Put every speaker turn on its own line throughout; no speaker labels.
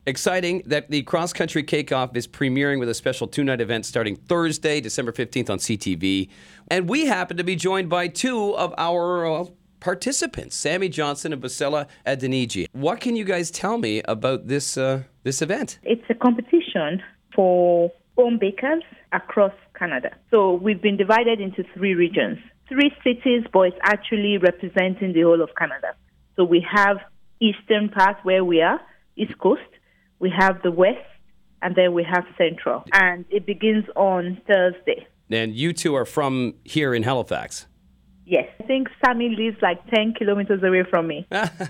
Exciting that the Cross Country Cake-Off is premiering with a special two-night event starting Thursday, December 15th on CTV. And we happen to be joined by two of our participants, Sammy Johnson and Basela Adeniji. What can you guys tell me about this event?
It's a competition for home bakers across Canada. So we've been divided into 3 regions, 3 cities, but it's actually representing the whole of Canada. So we have eastern part where we are, East Coast. We have the west, and then we have central. And it begins on Thursday.
And you two are from here in Halifax.
Yes. I think Sammy lives like 10 kilometers away from me.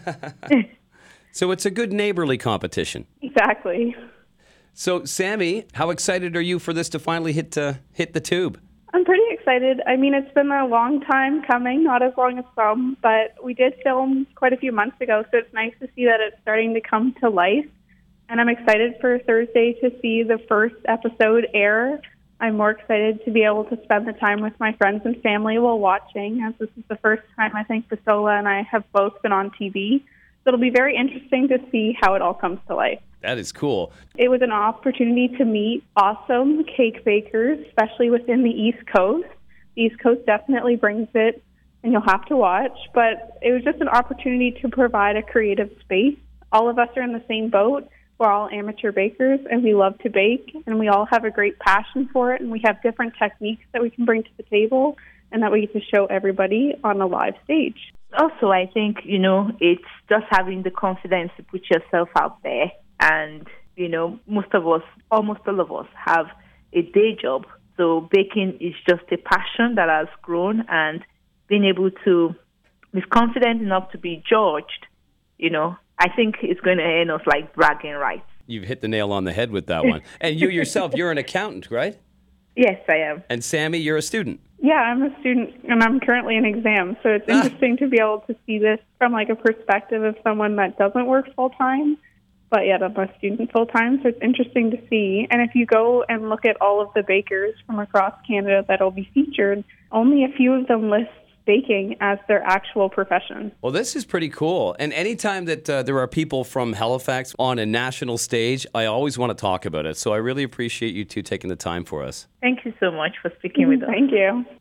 So it's a good neighborly competition.
Exactly.
So, Sammy, how excited are you for this to finally hit the tube?
I'm pretty excited. I mean, it's been a long time coming, not as long as some, but we did film quite a few months ago, so it's nice to see that it's starting to come to life. And I'm excited for Thursday to see the first episode air. I'm more excited to be able to spend the time with my friends and family while watching, as this is the first time I think Basela and I have both been on TV. So it'll be very interesting to see how it all comes to life.
That is cool.
It was an opportunity to meet awesome cake bakers, especially within the East Coast. The East Coast definitely brings it, and you'll have to watch. But it was just an opportunity to provide a creative space. All of us are in the same boat. We're all amateur bakers, and we love to bake, and we all have a great passion for it, and we have different techniques that we can bring to the table and that we get to show everybody on a live stage.
Also, I think, it's just having the confidence to put yourself out there. And, most of us, almost all of us, have a day job. So baking is just a passion that has grown, and being able to be confident enough to be judged, I think it's going to earn us like bragging rights.
You've hit the nail on the head with that one. And you yourself, you're an accountant, right?
Yes, I am.
And Sammy, you're a student.
Yeah, I'm a student, and I'm currently in exams, so it's interesting to be able to see this from like a perspective of someone that doesn't work full-time, but yet I'm a student full-time, so it's interesting to see. And if you go and look at all of the bakers from across Canada that will be featured, only a few of them list baking as their actual profession.
Well, this is pretty cool. And anytime that there are people from Halifax on a national stage, I always want to talk about it. So I really appreciate you two taking the time for us.
Thank you so much for speaking with us.
Thank you.